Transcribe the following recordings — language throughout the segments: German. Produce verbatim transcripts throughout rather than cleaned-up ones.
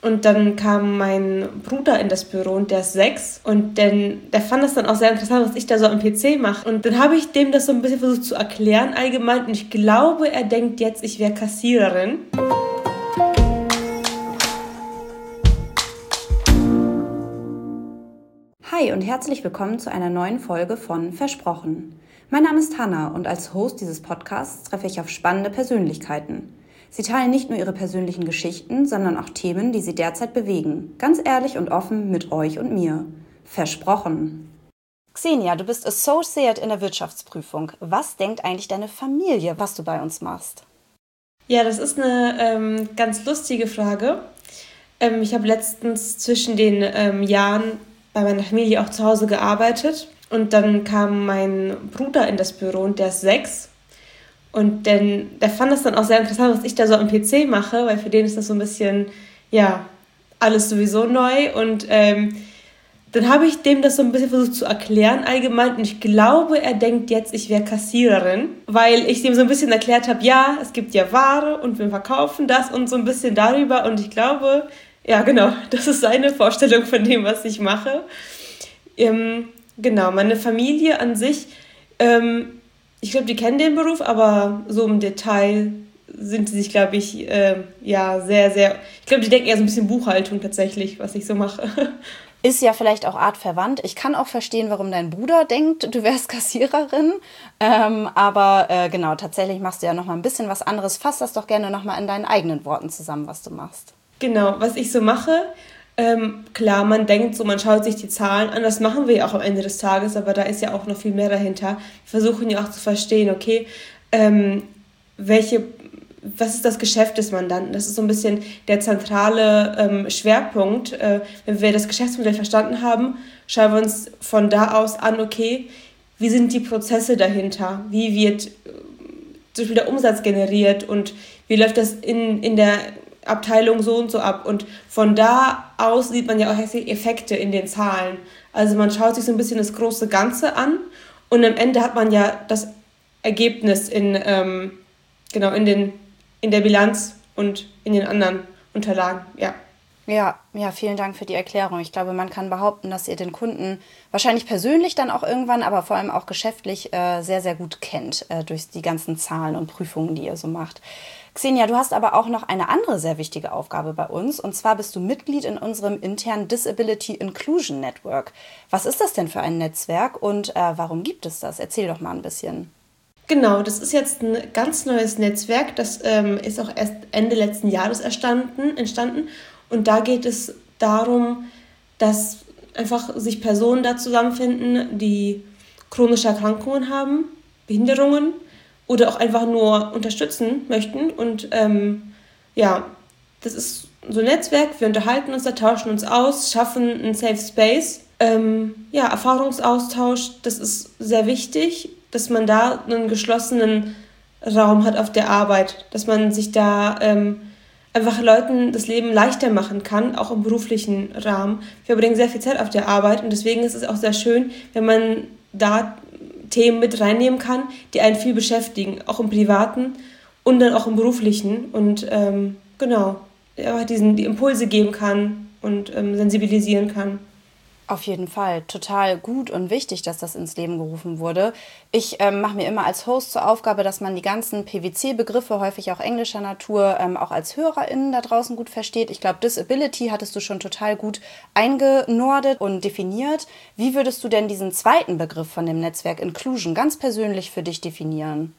Und dann kam mein Bruder in das Büro und der ist sechs und denn, der fand das dann auch sehr interessant, was ich da so am P C mache. Und dann habe ich dem das so ein bisschen versucht zu erklären allgemein und ich glaube, er denkt jetzt, ich wäre Kassiererin. Hi und herzlich willkommen zu einer neuen Folge von Versprochen. Mein Name ist Hannah und als Host dieses Podcasts treffe ich auf spannende Persönlichkeiten. Sie teilen nicht nur ihre persönlichen Geschichten, sondern auch Themen, die sie derzeit bewegen. Ganz ehrlich und offen mit euch und mir. Versprochen. Xenia, du bist Associate in der Wirtschaftsprüfung. Was denkt eigentlich deine Familie, was du bei uns machst? Ja, das ist eine ähm, ganz lustige Frage. Ähm, ich habe letztens zwischen den ähm, Jahren bei meiner Familie auch zu Hause gearbeitet. Und dann kam mein Bruder in das Büro und der ist sechs. Und denn, der fand das dann auch sehr interessant, was ich da so am P C mache, weil für den ist das so ein bisschen, ja, alles sowieso neu. Und ähm, dann habe ich dem das so ein bisschen versucht zu erklären allgemein. Und ich glaube, er denkt jetzt, ich wäre Kassiererin, weil ich dem so ein bisschen erklärt habe, ja, es gibt ja Ware und wir verkaufen das und so ein bisschen darüber. Und ich glaube, ja, genau, das ist seine Vorstellung von dem, was ich mache. Ähm, genau, meine Familie an sich, ähm, ich glaube, die kennen den Beruf, aber so im Detail sind sie sich, glaube ich, äh, ja, sehr, sehr... Ich glaube, die denken eher so ein bisschen Buchhaltung tatsächlich, was ich so mache. Ist ja vielleicht auch artverwandt. Ich kann auch verstehen, warum dein Bruder denkt, du wärst Kassiererin. Ähm, aber äh, genau, tatsächlich machst du ja nochmal ein bisschen was anderes. Fass das doch gerne nochmal in deinen eigenen Worten zusammen, was du machst. Genau, was ich so mache... Ähm, klar, man denkt so, man schaut sich die Zahlen an, das machen wir ja auch am Ende des Tages, aber da ist ja auch noch viel mehr dahinter. Wir versuchen ja auch zu verstehen, okay, ähm, welche, was ist das Geschäft des Mandanten? Das ist so ein bisschen der zentrale ähm, Schwerpunkt. Äh, wenn wir das Geschäftsmodell verstanden haben, schauen wir uns von da aus an, okay, wie sind die Prozesse dahinter? Wie wird äh, zum Beispiel der Umsatz generiert und wie läuft das in, in der Abteilung so und so ab. Und von da aus sieht man ja auch Effekte in den Zahlen. Also man schaut sich so ein bisschen das große Ganze an und am Ende hat man ja das Ergebnis in, ähm, genau, in, den, in der Bilanz und in den anderen Unterlagen, ja. Ja, ja, vielen Dank für die Erklärung. Ich glaube, man kann behaupten, dass ihr den Kunden wahrscheinlich persönlich dann auch irgendwann, aber vor allem auch geschäftlich äh, sehr, sehr gut kennt äh, durch die ganzen Zahlen und Prüfungen, die ihr so macht. Xenia, du hast aber auch noch eine andere sehr wichtige Aufgabe bei uns. Und zwar bist du Mitglied in unserem internen Disability Inclusion Network. Was ist das denn für ein Netzwerk und äh, warum gibt es das? Erzähl doch mal ein bisschen. Genau, das ist jetzt ein ganz neues Netzwerk. Das ähm, ist auch erst Ende letzten Jahres entstanden, entstanden. Und da geht es darum, dass einfach sich Personen da zusammenfinden, die chronische Erkrankungen haben, Behinderungen, oder auch einfach nur unterstützen möchten. Und ähm, ja, das ist so ein Netzwerk, wir unterhalten uns da, tauschen uns aus, schaffen einen Safe Space. Ähm, ja, Erfahrungsaustausch, das ist sehr wichtig, dass man da einen geschlossenen Raum hat auf der Arbeit, dass man sich da ähm, einfach Leuten das Leben leichter machen kann, auch im beruflichen Rahmen. Wir verbringen sehr viel Zeit auf der Arbeit und deswegen ist es auch sehr schön, wenn man da Themen mit reinnehmen kann, die einen viel beschäftigen, auch im Privaten und dann auch im Beruflichen und ähm, genau, ja, diesen, die Impulse geben kann und ähm, sensibilisieren kann. Auf jeden Fall, total gut und wichtig, dass das ins Leben gerufen wurde. Ich ähm, mache mir immer als Host zur Aufgabe, dass man die ganzen P W C-Begriffe, häufig auch englischer Natur, ähm, auch als HörerInnen da draußen gut versteht. Ich glaube, Disability hattest du schon total gut eingenordet und definiert. Wie würdest du denn diesen zweiten Begriff von dem Netzwerk Inclusion ganz persönlich für dich definieren?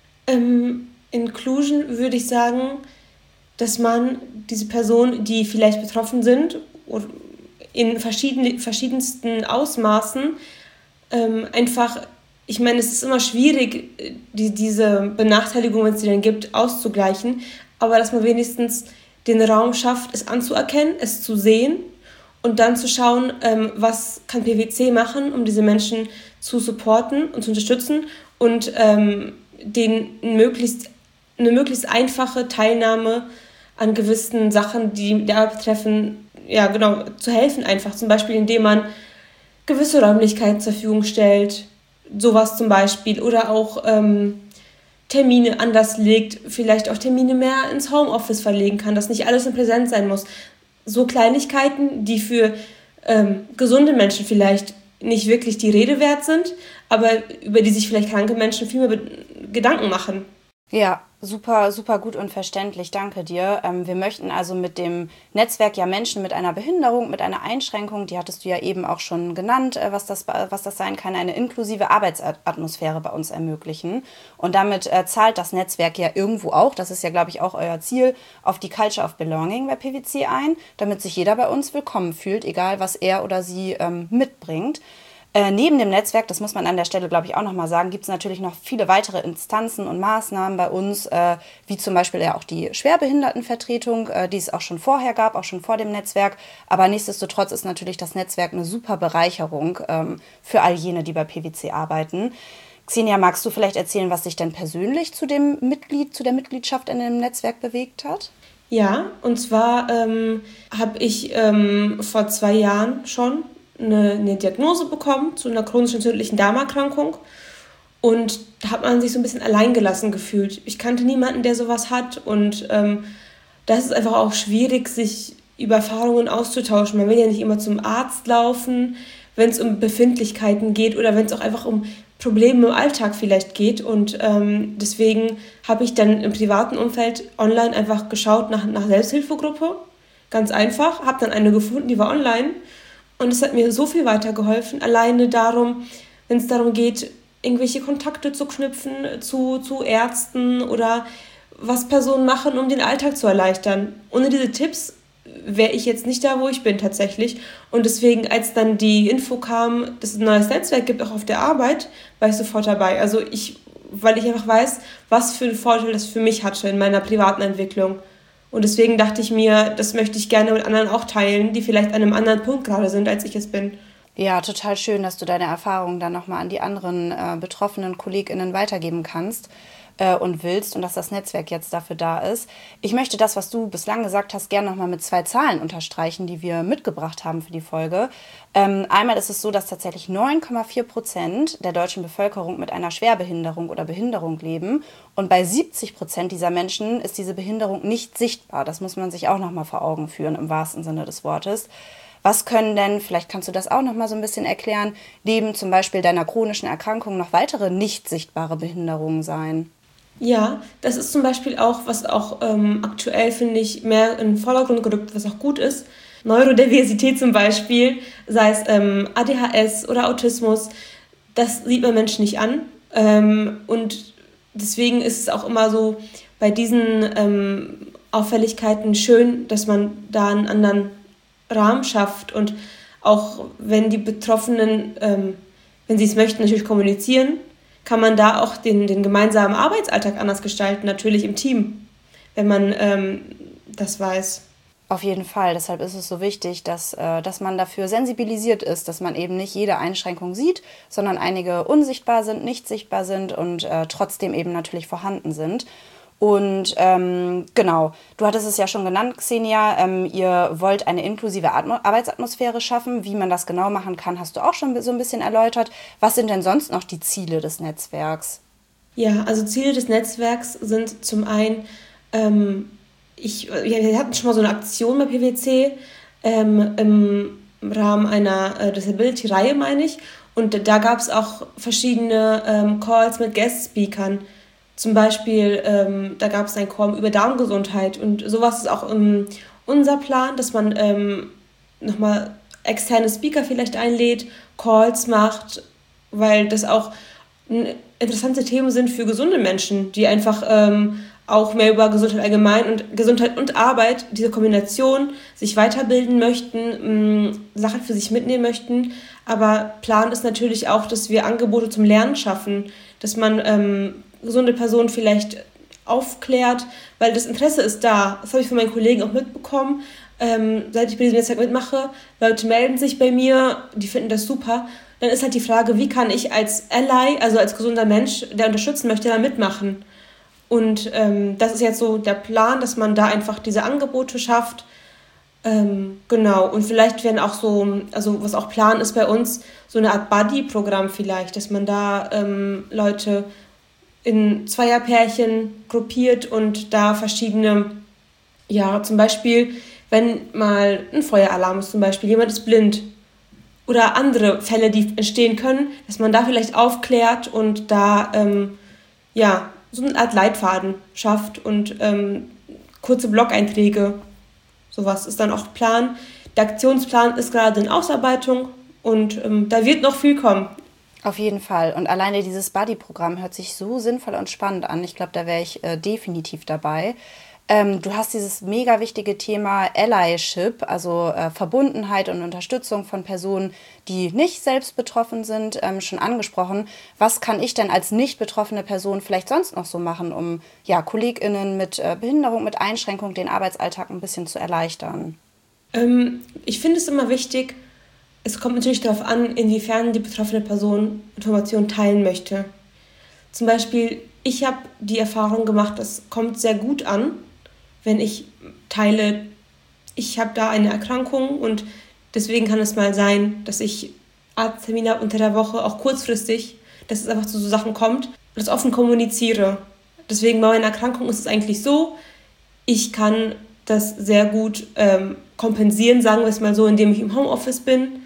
Ähm, Inclusion würde ich sagen, dass man diese Personen, die vielleicht betroffen sind oder in verschieden, verschiedensten Ausmaßen ähm, einfach, ich meine, es ist immer schwierig, die, diese Benachteiligung, wenn es die dann gibt, auszugleichen, aber dass man wenigstens den Raum schafft, es anzuerkennen, es zu sehen und dann zu schauen, ähm, was kann P W C machen, um diese Menschen zu supporten und zu unterstützen und ähm, denen möglichst, eine möglichst einfache Teilnahme an gewissen Sachen, die die Arbeit betreffen, ja, genau, zu helfen einfach. Zum Beispiel, indem man gewisse Räumlichkeiten zur Verfügung stellt, sowas zum Beispiel. Oder auch ähm, Termine anders legt, vielleicht auch Termine mehr ins Homeoffice verlegen kann, dass nicht alles in Präsenz sein muss. so Kleinigkeiten, die für ähm, gesunde Menschen vielleicht nicht wirklich die Rede wert sind, aber über die sich vielleicht kranke Menschen viel mehr Be- Gedanken machen. Ja, super, super gut und verständlich. Danke dir. Ähm, wir möchten also mit dem Netzwerk ja Menschen mit einer Behinderung, mit einer Einschränkung, die hattest du ja eben auch schon genannt, äh, was das, was das sein kann, eine inklusive Arbeitsatmosphäre bei uns ermöglichen. Und damit äh, zahlt das Netzwerk ja irgendwo auch, das ist ja, glaube ich, auch euer Ziel, auf die Culture of Belonging bei P W C ein, damit sich jeder bei uns willkommen fühlt, egal was er oder sie ähm, mitbringt. Äh, neben dem Netzwerk, das muss man an der Stelle, glaube ich, auch nochmal sagen, gibt es natürlich noch viele weitere Instanzen und Maßnahmen bei uns, äh, wie zum Beispiel ja auch die Schwerbehindertenvertretung, äh, die es auch schon vorher gab, auch schon vor dem Netzwerk. Aber nichtsdestotrotz ist natürlich das Netzwerk eine super Bereicherung ähm, für all jene, die bei P W C arbeiten. Xenia, magst du vielleicht erzählen, was dich denn persönlich zu dem Mitglied, zu der Mitgliedschaft in dem Netzwerk bewegt hat? Ja, und zwar ähm, habe ich ähm, vor zwei Jahren schon eine, eine Diagnose bekommen zu einer chronisch entzündlichen Darmerkrankung und da hat man sich so ein bisschen alleingelassen gefühlt. Ich kannte niemanden, der sowas hat und ähm, das ist einfach auch schwierig, sich über Erfahrungen auszutauschen. Man will ja nicht immer zum Arzt laufen, wenn es um Befindlichkeiten geht oder wenn es auch einfach um Probleme im Alltag vielleicht geht. Und ähm, deswegen habe ich dann im privaten Umfeld online einfach geschaut nach, nach Selbsthilfegruppe. Ganz einfach. Habe dann eine gefunden, die war online. Und es hat mir so viel weitergeholfen. Alleine darum, wenn es darum geht, irgendwelche Kontakte zu knüpfen zu, zu Ärzten oder was Personen machen, um den Alltag zu erleichtern. Ohne diese Tipps wäre ich jetzt nicht da, wo ich bin tatsächlich. Und deswegen, als dann die Info kam, dass es ein neues Netzwerk gibt, auch auf der Arbeit, war ich sofort dabei. Also ich, weil ich einfach weiß, was für einen Vorteil das für mich hatte in meiner privaten Entwicklung. Und deswegen dachte ich mir, das möchte ich gerne mit anderen auch teilen, die vielleicht an einem anderen Punkt gerade sind, als ich es bin. Ja, total schön, dass du deine Erfahrungen dann nochmal an die anderen äh, betroffenen KollegInnen weitergeben kannst äh, und willst und dass das Netzwerk jetzt dafür da ist. Ich möchte das, was du bislang gesagt hast, gerne nochmal mit zwei Zahlen unterstreichen, die wir mitgebracht haben für die Folge. Ähm, einmal ist es so, dass tatsächlich neun Komma vier Prozent der deutschen Bevölkerung mit einer Schwerbehinderung oder Behinderung leben und bei siebzig Prozent dieser Menschen ist diese Behinderung nicht sichtbar. Das muss man sich auch nochmal vor Augen führen, im wahrsten Sinne des Wortes. Was können denn, vielleicht kannst du das auch noch mal so ein bisschen erklären, neben zum Beispiel deiner chronischen Erkrankung noch weitere nicht sichtbare Behinderungen sein? Ja, das ist zum Beispiel auch, was auch ähm, aktuell, finde ich, mehr in den Vordergrund gerückt, was auch gut ist. Neurodiversität zum Beispiel, sei es ähm, A D H S oder Autismus, das sieht man Menschen nicht an. Ähm, und deswegen ist es auch immer so bei diesen ähm, Auffälligkeiten schön, dass man da einen anderen Rahmen schafft und auch wenn die Betroffenen, ähm, wenn sie es möchten, natürlich kommunizieren, kann man da auch den, den gemeinsamen Arbeitsalltag anders gestalten, natürlich im Team, wenn man ähm, das weiß. Auf jeden Fall. Deshalb ist es so wichtig, dass, äh, dass man dafür sensibilisiert ist, dass man eben nicht jede Einschränkung sieht, sondern einige unsichtbar sind, nicht sichtbar sind und äh, trotzdem eben natürlich vorhanden sind. Und ähm, genau, du hattest es ja schon genannt, Xenia, ähm, ihr wollt eine inklusive Atmo- Arbeitsatmosphäre schaffen. Wie man das genau machen kann, hast du auch schon so ein bisschen erläutert. Was sind denn sonst noch die Ziele des Netzwerks? Ja, also Ziele des Netzwerks sind zum einen, ähm, ich, ja, wir hatten schon mal so eine Aktion bei P W C ähm, im Rahmen einer äh, Disability-Reihe, meine ich. Und da gab es auch verschiedene ähm, Calls mit Guest-Speakern. Zum Beispiel, ähm, da gab es einen Call über Darmgesundheit und sowas ist auch ähm, unser Plan, dass man ähm, nochmal externe Speaker vielleicht einlädt, Calls macht, weil das auch n- interessante Themen sind für gesunde Menschen, die einfach ähm, auch mehr über Gesundheit allgemein und Gesundheit und Arbeit, diese Kombination, sich weiterbilden möchten, mh, Sachen für sich mitnehmen möchten. Aber Plan ist natürlich auch, dass wir Angebote zum Lernen schaffen, dass man ähm, gesunde Personen vielleicht aufklärt, weil das Interesse ist da. Das habe ich von meinen Kollegen auch mitbekommen. Ähm, seit ich bei diesem Netzwerk mitmache, Leute melden sich bei mir, die finden das super. Dann ist halt die Frage, wie kann ich als Ally, also als gesunder Mensch, der unterstützen möchte, da mitmachen? Und ähm, das ist jetzt so der Plan, dass man da einfach diese Angebote schafft. Ähm, genau, und vielleicht werden auch so, also was auch Plan ist bei uns, so eine Art Buddy-Programm vielleicht, dass man da ähm, Leute in Zweierpärchen gruppiert und da verschiedene, ja, zum Beispiel wenn mal ein Feueralarm ist zum Beispiel, jemand ist blind oder andere Fälle, die entstehen können, dass man da vielleicht aufklärt und da ähm, ja, so eine Art Leitfaden schafft und ähm, kurze Blog-Einträge, sowas ist dann auch Plan. Der Aktionsplan ist gerade in Ausarbeitung und ähm, da wird noch viel kommen. Auf jeden Fall. Und alleine dieses Buddy-Programm hört sich so sinnvoll und spannend an. Ich glaube, da wäre ich äh, definitiv dabei. Ähm, du hast dieses mega wichtige Thema Allyship, also äh, Verbundenheit und Unterstützung von Personen, die nicht selbst betroffen sind, ähm, schon angesprochen. Was kann ich denn als nicht betroffene Person vielleicht sonst noch so machen, um ja, KollegInnen mit äh, Behinderung, mit Einschränkung den Arbeitsalltag ein bisschen zu erleichtern? Ähm, ich finde es immer wichtig, es kommt natürlich darauf an, inwiefern die betroffene Person Informationen teilen möchte. Zum Beispiel, ich habe die Erfahrung gemacht, das kommt sehr gut an, wenn ich teile, ich habe da eine Erkrankung und deswegen kann es mal sein, dass ich Arzttermine habe unter der Woche, auch kurzfristig, dass es einfach zu so Sachen kommt und das offen kommuniziere. Deswegen bei meiner Erkrankung ist es eigentlich so, ich kann das sehr gut ähm, kompensieren, sagen wir es mal so, indem ich im Homeoffice bin,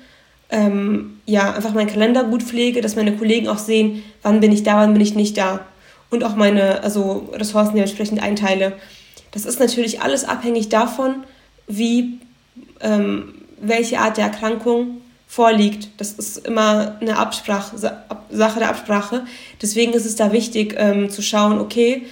ähm, ja, einfach meinen Kalender gut pflege, dass meine Kollegen auch sehen, wann bin ich da, wann bin ich nicht da und auch meine also Ressourcen dementsprechend einteile. Das ist natürlich alles abhängig davon, wie, ähm, welche Art der Erkrankung vorliegt. Das ist immer eine Absprache, Sache der Absprache. Deswegen ist es da wichtig, ähm, zu schauen, okay,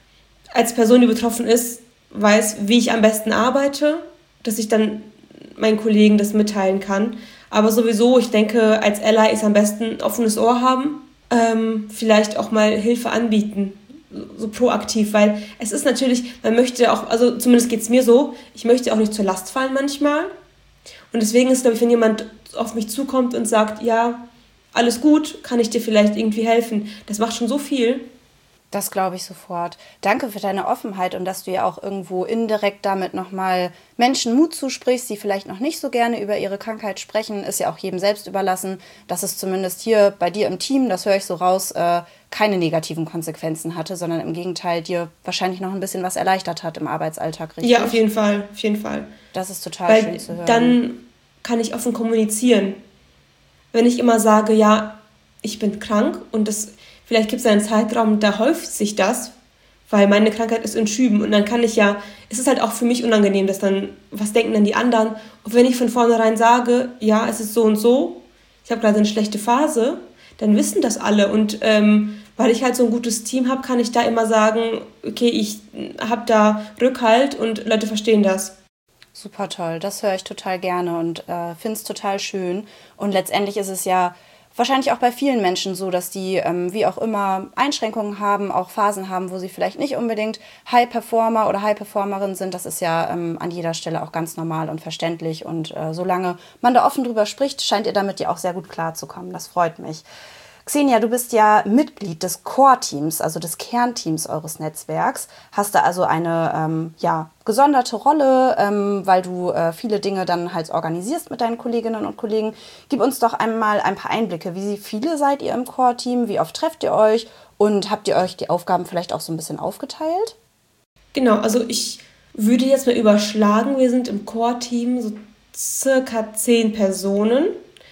als Person, die betroffen ist, weiß, wie ich am besten arbeite, dass ich dann meinen Kollegen das mitteilen kann. Aber sowieso, ich denke, als Ally ist am besten ein offenes Ohr haben, ähm, vielleicht auch mal Hilfe anbieten, so proaktiv, weil es ist natürlich, man möchte auch, also zumindest geht es mir so, ich möchte auch nicht zur Last fallen manchmal. Und deswegen ist, glaube ich, wenn jemand auf mich zukommt und sagt, ja, alles gut, kann ich dir vielleicht irgendwie helfen, das macht schon so viel. Das glaube ich sofort. Danke für deine Offenheit und dass du ja auch irgendwo indirekt damit nochmal Menschen Mut zusprichst, die vielleicht noch nicht so gerne über ihre Krankheit sprechen. Ist ja auch jedem selbst überlassen, dass es zumindest hier bei dir im Team, das höre ich so raus, äh, keine negativen Konsequenzen hatte, sondern im Gegenteil dir wahrscheinlich noch ein bisschen was erleichtert hat im Arbeitsalltag, richtig? Ja, auf jeden Fall, auf jeden Fall. Das ist total Weil schön zu hören. Dann kann ich offen kommunizieren. Wenn ich immer sage, ja, ich bin krank und das vielleicht gibt es einen Zeitraum, da häuft sich das, weil meine Krankheit ist in Schüben. Und dann kann ich ja, es ist halt auch für mich unangenehm, dass dann, was denken dann die anderen? Und wenn ich von vornherein sage, ja, es ist so und so, ich habe gerade eine schlechte Phase, dann wissen das alle. Und ähm, weil ich halt so ein gutes Team habe, kann ich da immer sagen, okay, ich habe da Rückhalt und Leute verstehen das. Super toll, das höre ich total gerne und äh, finde es total schön. Und letztendlich ist es ja wahrscheinlich auch bei vielen Menschen so, dass die, ähm, wie auch immer, Einschränkungen haben, auch Phasen haben, wo sie vielleicht nicht unbedingt High-Performer oder High-Performerin sind. Das ist ja ähm, an jeder Stelle auch ganz normal und verständlich. Und äh, solange man da offen drüber spricht, scheint ihr damit ja auch sehr gut klarzukommen. Das freut mich. Xenia, du bist ja Mitglied des Core-Teams, also des Kernteams eures Netzwerks. Hast da also eine ähm, ja, gesonderte Rolle, ähm, weil du äh, viele Dinge dann halt organisierst mit deinen Kolleginnen und Kollegen. Gib uns doch einmal ein paar Einblicke. Wie viele seid ihr im Core-Team? Wie oft trefft ihr euch? Und habt ihr euch die Aufgaben vielleicht auch so ein bisschen aufgeteilt? Genau, also ich würde jetzt mal überschlagen, wir sind im Core-Team so circa zehn Personen.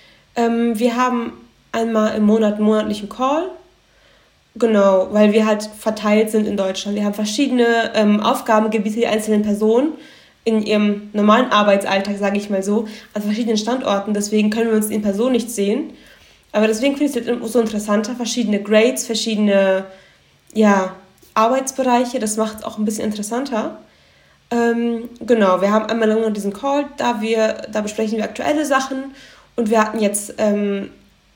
Ähm, wir haben einmal im Monat einen monatlichen Call, genau, weil wir halt verteilt sind in Deutschland. Wir haben verschiedene ähm, Aufgabengebiete, die einzelnen Personen in ihrem normalen Arbeitsalltag, sage ich mal so, an verschiedenen Standorten. Deswegen können wir uns in Person nicht sehen. Aber deswegen finde ich es jetzt so interessanter, verschiedene Grades, verschiedene ja, Arbeitsbereiche. Das macht es auch ein bisschen interessanter. Ähm, genau, wir haben einmal immer diesen Call, da, wir, da besprechen wir aktuelle Sachen. Und wir hatten jetzt ähm,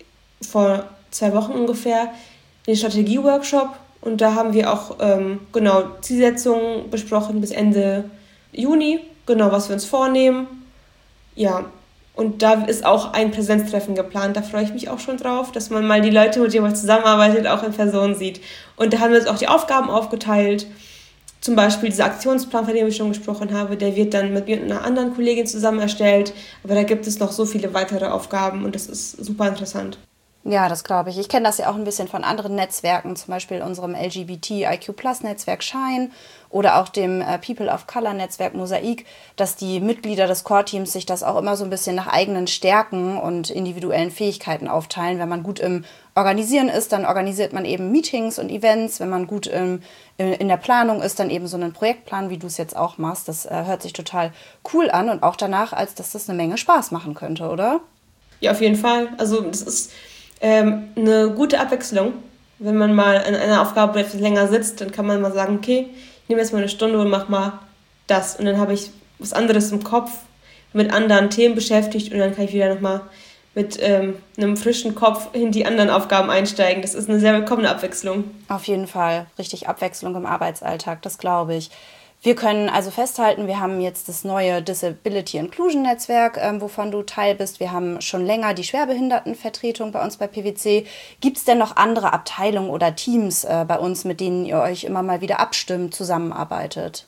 vor zwei Wochen ungefähr den Strategie-Workshop und da haben wir auch ähm, genau Zielsetzungen besprochen bis Ende Juni, genau was wir uns vornehmen. Ja, und da ist auch ein Präsenztreffen geplant, da freue ich mich auch schon drauf, dass man mal die Leute, mit denen man zusammenarbeitet, auch in Person sieht. Und da haben wir uns auch die Aufgaben aufgeteilt, zum Beispiel dieser Aktionsplan, von dem ich schon gesprochen habe, der wird dann mit mir und einer anderen Kollegin zusammen erstellt, aber da gibt es noch so viele weitere Aufgaben und das ist super interessant. Ja, das glaube ich. Ich kenne das ja auch ein bisschen von anderen Netzwerken, zum Beispiel unserem L G B T I Q Plus Netzwerk Shine oder auch dem äh, People of Color Netzwerk Mosaik, dass die Mitglieder des Core-Teams sich das auch immer so ein bisschen nach eigenen Stärken und individuellen Fähigkeiten aufteilen. Wenn man gut im Organisieren ist, dann organisiert man eben Meetings und Events. Wenn man gut im, in der Planung ist, dann eben so einen Projektplan, wie du es jetzt auch machst. Das äh, hört sich total cool an und auch danach, als dass das eine Menge Spaß machen könnte, oder? Ja, auf jeden Fall. Also das ist ähm, eine gute Abwechslung. Wenn man mal an einer Aufgabe etwas länger sitzt, dann kann man mal sagen, okay, ich nehme jetzt mal eine Stunde und mach mal das. Und dann habe ich was anderes im Kopf, mit anderen Themen beschäftigt und dann kann ich wieder nochmal mit ähm, einem frischen Kopf in die anderen Aufgaben einsteigen. Das ist eine sehr willkommene Abwechslung. Auf jeden Fall. Richtig Abwechslung im Arbeitsalltag, das glaube ich. Wir können also festhalten, wir haben jetzt das neue Disability Inclusion Netzwerk, ähm, wovon du Teil bist. Wir haben schon länger die Schwerbehindertenvertretung bei uns bei P W C. Gibt es denn noch andere Abteilungen oder Teams äh, bei uns, mit denen ihr euch immer mal wieder abstimmt, zusammenarbeitet?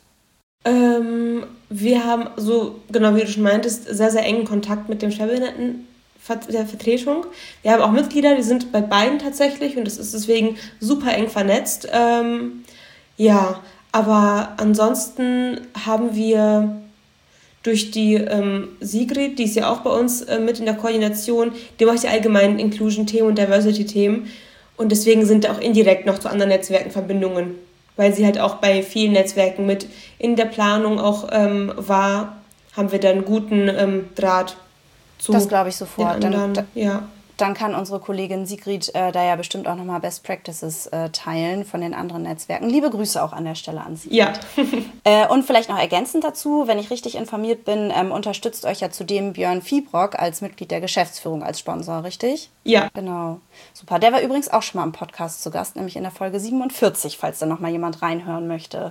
Ähm, wir haben so, genau wie du schon meintest, sehr, sehr engen Kontakt mit dem Schwerbehindertenvertretung. Wir haben auch Mitglieder, die sind bei beiden tatsächlich und das ist deswegen super eng vernetzt. Ähm, ja, aber ansonsten haben wir durch die ähm, Sigrid, die ist ja auch bei uns äh, mit in der Koordination, die macht ja allgemein Inclusion-Themen und Diversity-Themen und deswegen sind da auch indirekt noch zu anderen Netzwerken Verbindungen, weil sie halt auch bei vielen Netzwerken mit in der Planung auch ähm, war, haben wir dann einen guten ähm, Draht zu Das glaube ich sofort. den anderen. Dann, ja. dann kann unsere Kollegin Sigrid äh, da ja bestimmt auch nochmal Best Practices äh, teilen von den anderen Netzwerken. Liebe Grüße auch an der Stelle an Sigrid. Ja. äh, und vielleicht noch ergänzend dazu, wenn ich richtig informiert bin, ähm, unterstützt euch ja zudem Björn Fiebrock als Mitglied der Geschäftsführung als Sponsor, richtig? Ja. Genau. Super. Der war übrigens auch schon mal im Podcast zu Gast, nämlich in der Folge siebenundvierzig, falls da nochmal jemand reinhören möchte.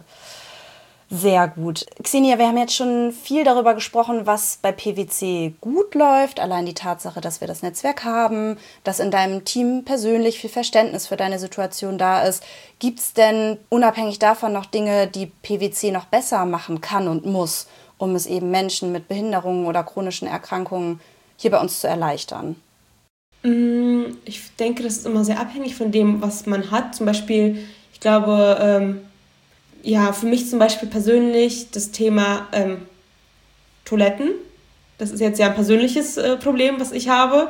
Sehr gut. Xenia, wir haben jetzt schon viel darüber gesprochen, was bei P W C gut läuft. Allein die Tatsache, dass wir das Netzwerk haben, dass in deinem Team persönlich viel Verständnis für deine Situation da ist. Gibt es denn unabhängig davon noch Dinge, die P W C noch besser machen kann und muss, um es eben Menschen mit Behinderungen oder chronischen Erkrankungen hier bei uns zu erleichtern? Ich denke, das ist immer sehr abhängig von dem, was man hat. Zum Beispiel, ich glaube, ähm, ja, für mich zum Beispiel persönlich das Thema ähm, Toiletten. Das ist jetzt ja ein persönliches äh, Problem, was ich habe.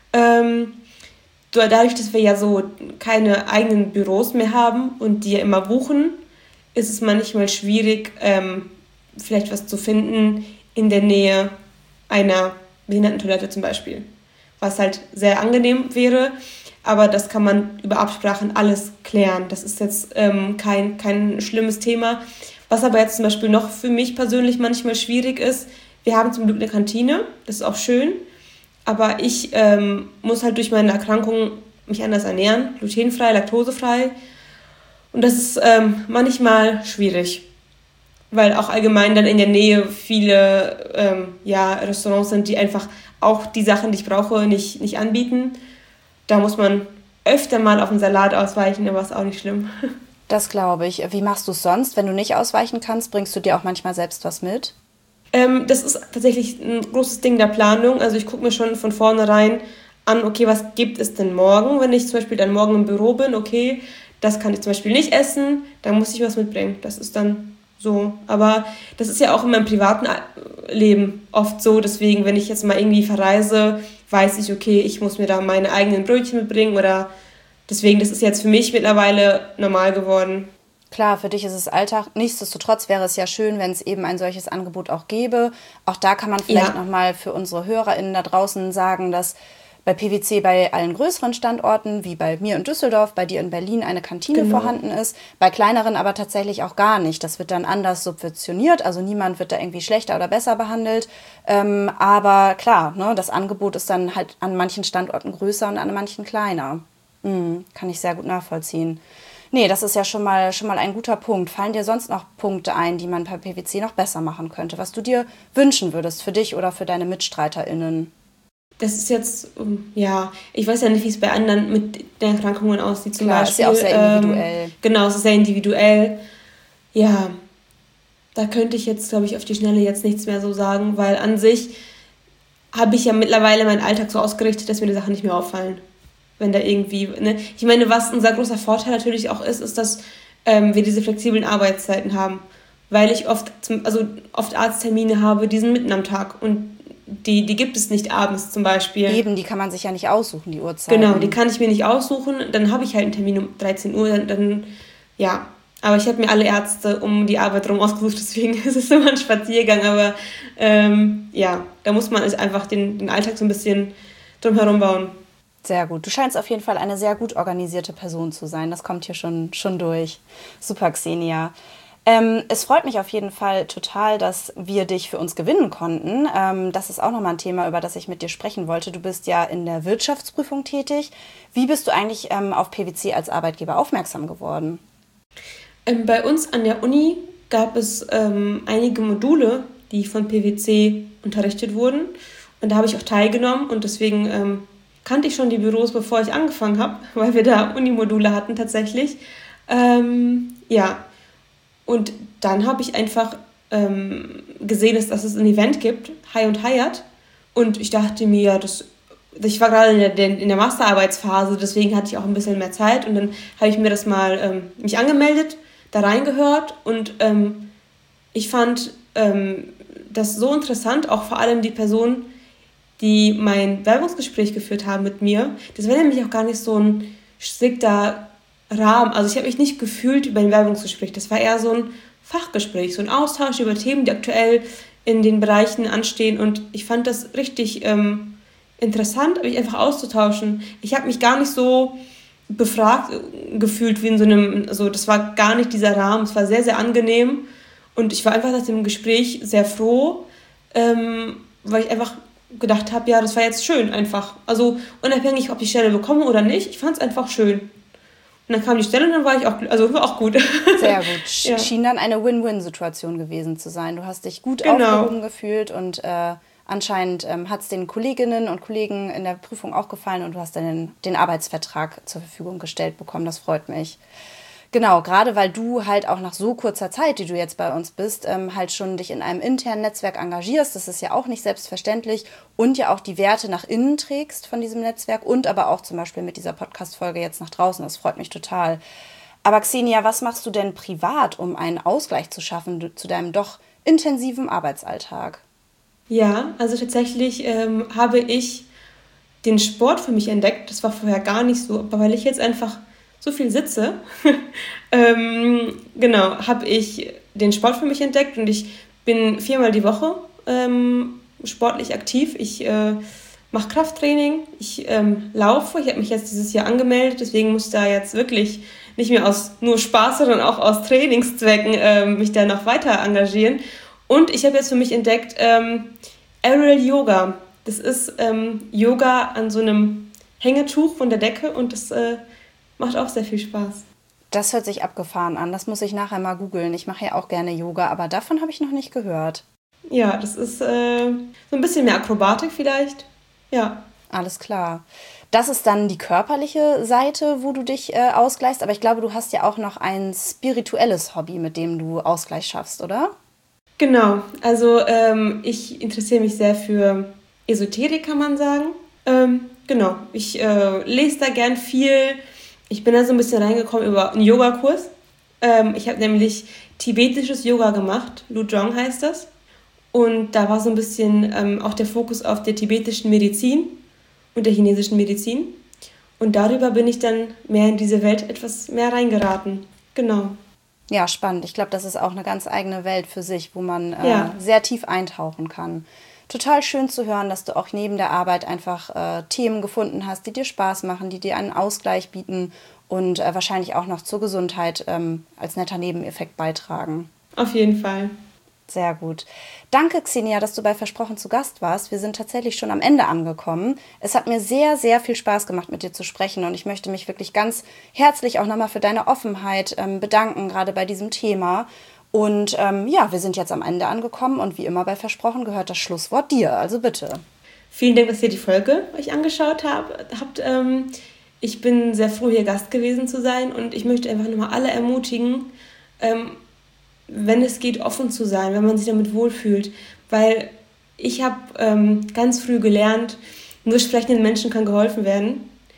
Ähm, dadurch, dass wir ja so keine eigenen Büros mehr haben und die ja immer buchen, ist es manchmal schwierig, ähm, vielleicht was zu finden in der Nähe einer Behindertentoilette zum Beispiel. Was halt sehr angenehm wäre. Aber das kann man über Absprachen alles klären. Das ist jetzt ähm, kein, kein schlimmes Thema. Was aber jetzt zum Beispiel noch für mich persönlich manchmal schwierig ist, wir haben zum Glück eine Kantine, das ist auch schön, aber ich ähm, muss halt durch meine Erkrankung mich anders ernähren, glutenfrei, laktosefrei. Und das ist ähm, manchmal schwierig, weil auch allgemein dann in der Nähe viele ähm, ja, Restaurants sind, die einfach auch die Sachen, die ich brauche, nicht, nicht anbieten. Da muss man öfter mal auf den Salat ausweichen, aber ist auch nicht schlimm. Das glaube ich. Wie machst du es sonst? Wenn du nicht ausweichen kannst, bringst du dir auch manchmal selbst was mit? Ähm, das ist tatsächlich ein großes Ding der Planung. Also ich gucke mir schon von vornherein an, okay, was gibt es denn morgen? Wenn ich zum Beispiel dann morgen im Büro bin, okay, das kann ich zum Beispiel nicht essen, dann muss ich was mitbringen. Das ist dann so. Aber das ist ja auch in meinem privaten Leben oft so. Deswegen, wenn ich jetzt mal irgendwie verreise, weiß ich, okay, ich muss mir da meine eigenen Brötchen mitbringen oder deswegen, das ist jetzt für mich mittlerweile normal geworden. Klar, für dich ist es Alltag. Nichtsdestotrotz wäre es ja schön, wenn es eben ein solches Angebot auch gäbe. Auch da kann man vielleicht ja. nochmal für unsere HörerInnen da draußen sagen, dass bei P W C bei allen größeren Standorten, wie bei mir in Düsseldorf, bei dir in Berlin, eine Kantine genau. vorhanden ist. Bei kleineren aber tatsächlich auch gar nicht. Das wird dann anders subventioniert, also niemand wird da irgendwie schlechter oder besser behandelt. Ähm, aber klar, ne, das Angebot ist dann halt an manchen Standorten größer und an manchen kleiner. Mhm, kann ich sehr gut nachvollziehen. Nee, das ist ja schon mal, schon mal ein guter Punkt. Fallen dir sonst noch Punkte ein, die man bei P W C noch besser machen könnte, was du dir wünschen würdest für dich oder für deine MitstreiterInnen? Das ist jetzt, ja, ich weiß ja nicht, wie es bei anderen mit den Erkrankungen aussieht. Zum Klar, Beispiel, ist ja auch sehr individuell. Ähm, genau, es ist sehr individuell. Ja, da könnte ich jetzt, glaube ich, auf die Schnelle jetzt nichts mehr so sagen, weil an sich habe ich ja mittlerweile meinen Alltag so ausgerichtet, dass mir die Sachen nicht mehr auffallen. wenn da irgendwie, ne? Ich meine, was unser großer Vorteil natürlich auch ist, ist, dass ähm, wir diese flexiblen Arbeitszeiten haben, weil ich oft, zum, also oft Arzttermine habe, die sind mitten am Tag und die, die gibt es nicht abends zum Beispiel. Eben, die kann man sich ja nicht aussuchen, die Uhrzeiten. Genau, die kann ich mir nicht aussuchen, dann habe ich halt einen Termin um dreizehn Uhr, dann, dann ja, aber ich habe mir alle Ärzte um die Arbeit rum ausgesucht, deswegen ist es immer ein Spaziergang, aber ähm, ja, da muss man einfach den, den Alltag so ein bisschen drumherum bauen. Sehr gut. Du scheinst auf jeden Fall eine sehr gut organisierte Person zu sein. Das kommt hier schon, schon durch. Super, Xenia. Ähm, es freut mich auf jeden Fall total, dass wir dich für uns gewinnen konnten. Ähm, das ist auch nochmal ein Thema, über das ich mit dir sprechen wollte. Du bist ja in der Wirtschaftsprüfung tätig. Wie bist du eigentlich ähm, auf P W C als Arbeitgeber aufmerksam geworden? Ähm, bei uns an der Uni gab es ähm, einige Module, die von P W C unterrichtet wurden. Und da habe ich auch teilgenommen und deswegen ähm, kannte ich schon die Büros, bevor ich angefangen habe, weil wir da Unimodule hatten tatsächlich. Ähm, ja, und dann habe ich einfach ähm, gesehen, dass, dass es ein Event gibt, High und Hired. Und ich dachte mir, das, ich war gerade in der, in der Masterarbeitsphase, deswegen hatte ich auch ein bisschen mehr Zeit. Und dann habe ich mir das mal ähm, mich angemeldet, da reingehört. Und ähm, ich fand ähm, das so interessant, auch vor allem die Personen, die mein Werbungsgespräch geführt haben mit mir. Das war nämlich auch gar nicht so ein strikter Rahmen. Also ich habe mich nicht gefühlt über ein Werbungsgespräch. Das war eher so ein Fachgespräch, so ein Austausch über Themen, die aktuell in den Bereichen anstehen. Und ich fand das richtig ähm, interessant, mich einfach auszutauschen. Ich habe mich gar nicht so befragt gefühlt wie in so einem, also das war gar nicht dieser Rahmen. Es war sehr, sehr angenehm. Und ich war einfach nach dem Gespräch sehr froh, ähm, weil ich einfach gedacht habe, ja, das war jetzt schön einfach. Also unabhängig, ob ich die Stelle bekomme oder nicht, ich fand es einfach schön. Und dann kam die Stelle und dann war ich auch, also war auch gut. Sehr gut. Ja. Schien dann eine Win-Win-Situation gewesen zu sein. Du hast dich gut genau. aufgehoben gefühlt und äh, anscheinend ähm, hat es den Kolleginnen und Kollegen in der Prüfung auch gefallen und du hast dann den, den Arbeitsvertrag zur Verfügung gestellt bekommen. Das freut mich. Genau, gerade weil du halt auch nach so kurzer Zeit, die du jetzt bei uns bist, ähm, halt schon dich in einem internen Netzwerk engagierst. Das ist ja auch nicht selbstverständlich und ja auch die Werte nach innen trägst von diesem Netzwerk und aber auch zum Beispiel mit dieser Podcast-Folge jetzt nach draußen. Das freut mich total. Aber Xenia, was machst du denn privat, um einen Ausgleich zu schaffen zu deinem doch intensiven Arbeitsalltag? Ja, also tatsächlich ähm, habe ich den Sport für mich entdeckt. Das war vorher gar nicht so, aber weil ich jetzt einfach so viel sitze, ähm, genau, habe ich den Sport für mich entdeckt und ich bin viermal die Woche ähm, sportlich aktiv. Ich äh, mache Krafttraining, ich ähm, laufe. Ich habe mich jetzt dieses Jahr angemeldet, deswegen muss da jetzt wirklich nicht mehr aus nur Spaß, sondern auch aus Trainingszwecken ähm, mich da noch weiter engagieren. Und ich habe jetzt für mich entdeckt ähm, Aerial Yoga. Das ist ähm, Yoga an so einem Hängetuch von der Decke und das äh, macht auch sehr viel Spaß. Das hört sich abgefahren an. Das muss ich nachher mal googeln. Ich mache ja auch gerne Yoga, aber davon habe ich noch nicht gehört. Ja, das ist äh, so ein bisschen mehr Akrobatik vielleicht. Ja. Alles klar. Das ist dann die körperliche Seite, wo du dich äh, ausgleichst. Aber ich glaube, du hast ja auch noch ein spirituelles Hobby, mit dem du Ausgleich schaffst, oder? Genau. Also ähm, ich interessiere mich sehr für Esoterik, kann man sagen. Ähm, genau. Ich äh, lese da gern viel. Ich bin da so ein bisschen reingekommen über einen Yogakurs. Ähm, ich habe nämlich tibetisches Yoga gemacht. Luzhong heißt das. Und da war so ein bisschen ähm, auch der Fokus auf der tibetischen Medizin und der chinesischen Medizin. Und darüber bin ich dann mehr in diese Welt etwas mehr reingeraten. Genau. Ja, spannend. Ich glaube, das ist auch eine ganz eigene Welt für sich, wo man äh, ja. sehr tief eintauchen kann. Total schön zu hören, dass du auch neben der Arbeit einfach äh, Themen gefunden hast, die dir Spaß machen, die dir einen Ausgleich bieten und äh, wahrscheinlich auch noch zur Gesundheit ähm, als netter Nebeneffekt beitragen. Auf jeden Fall. Sehr gut. Danke, Xenia, dass du bei Versprochen zu Gast warst. Wir sind tatsächlich schon am Ende angekommen. Es hat mir sehr, sehr viel Spaß gemacht, mit dir zu sprechen und ich möchte mich wirklich ganz herzlich auch nochmal für deine Offenheit ähm, bedanken, gerade bei diesem Thema. Und ähm, ja, wir sind jetzt am Ende angekommen und wie immer bei Versprochen gehört das Schlusswort dir. Also bitte. Vielen Dank, dass ihr die Folge euch angeschaut habt. habt ähm, ich bin sehr froh, hier Gast gewesen zu sein und ich möchte einfach nochmal alle ermutigen, ähm, wenn es geht, offen zu sein, wenn man sich damit wohlfühlt. Weil ich habe ähm, ganz früh gelernt, nur sprechenden Menschen kann geholfen werden.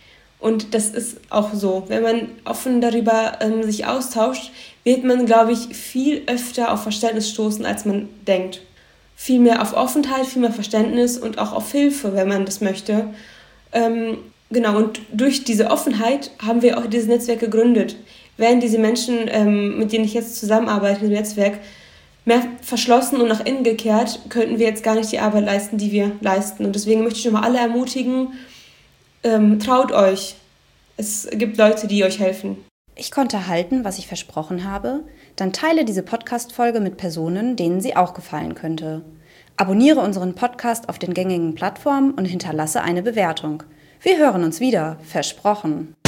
Und das ist auch so. Wenn man offen darüber ähm, sich austauscht, wird man, glaube ich, viel öfter auf Verständnis stoßen, als man denkt. Viel mehr auf Offenheit, viel mehr Verständnis und auch auf Hilfe, wenn man das möchte. Ähm, genau, und durch diese Offenheit haben wir auch dieses Netzwerk gegründet. Wären diese Menschen, ähm, mit denen ich jetzt zusammenarbeite im Netzwerk, mehr verschlossen und nach innen gekehrt, könnten wir jetzt gar nicht die Arbeit leisten, die wir leisten. Und deswegen möchte ich nochmal alle ermutigen, ähm, traut euch. Es gibt Leute, die euch helfen. Ich konnte halten, was ich versprochen habe. Dann teile diese Podcast-Folge mit Personen, denen sie auch gefallen könnte. Abonniere unseren Podcast auf den gängigen Plattformen und hinterlasse eine Bewertung. Wir hören uns wieder, versprochen.